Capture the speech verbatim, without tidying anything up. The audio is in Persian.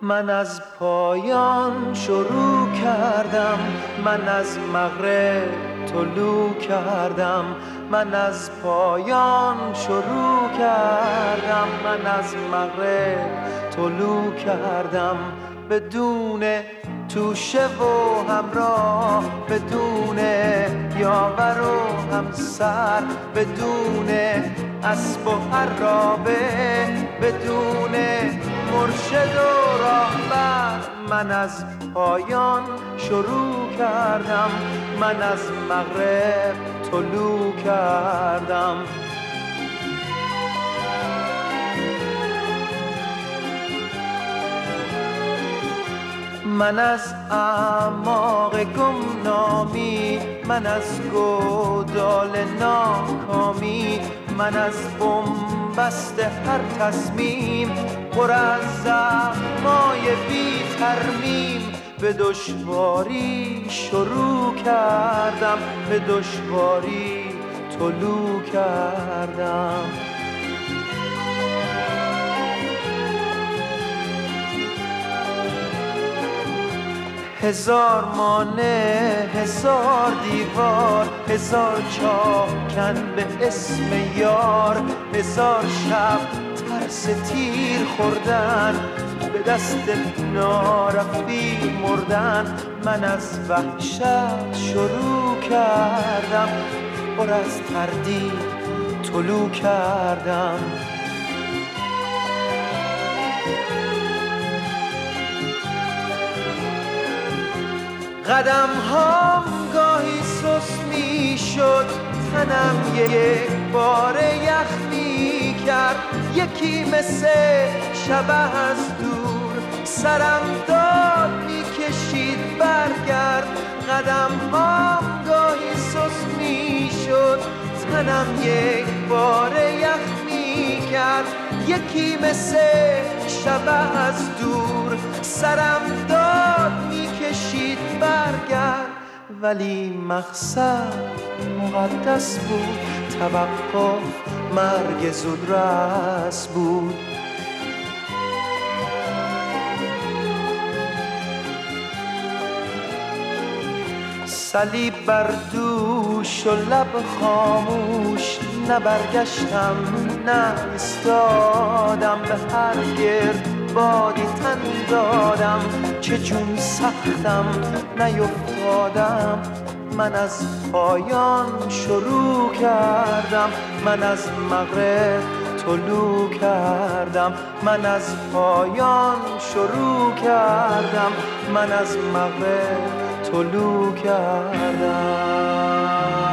من از پایان شروع کردم، من از مغرب طلوع کردم. من از پایان شروع کردم، من از مغرب طلوع کردم. بدون توشه و همراه، بدون یاور و همسر، بدون اسب و عرابه، بدون مرشد و راهبر. من از پایان شروع کردم، من از مغرب طلوع کردم. من از اعماق گمنامی، من از گودال ناکامی، من از بنبست هر تصمیم پر از زخمای بی ترمیم. به دشواری شروع کردم، به دشواری طلوع کردم. هزار مانع، هزار دیوار، هزار چاکن به اسم یار، هزار شب ترس تیر خوردن، به دست نارفتی مردن. من از وحشت شروع کردم، پر از تردید طلوع کردم. قدم هام گاهی سست می شد، تنم یک بار یخ می کرد. یکی مثل شبح از دور سرم داد می کشید برگرد. قدم هام گاهی سست می شد، تنم یک بار یخ می کرد. یکی مثل شبح از دور سرم داد می کشید برگرد. ولی مقصد مقدس بود، توقف مرگ زودرس بود. صلیب بر دوش و لب خاموش، نه برگشتم نه استادم. به هر گرد بادی تن دادم، چه جون سختم نیفتادم. من از پایان شروع کردم، من از مغرب طلوع کردم. من از پایان شروع کردم، من از مغرب طلوع کردم.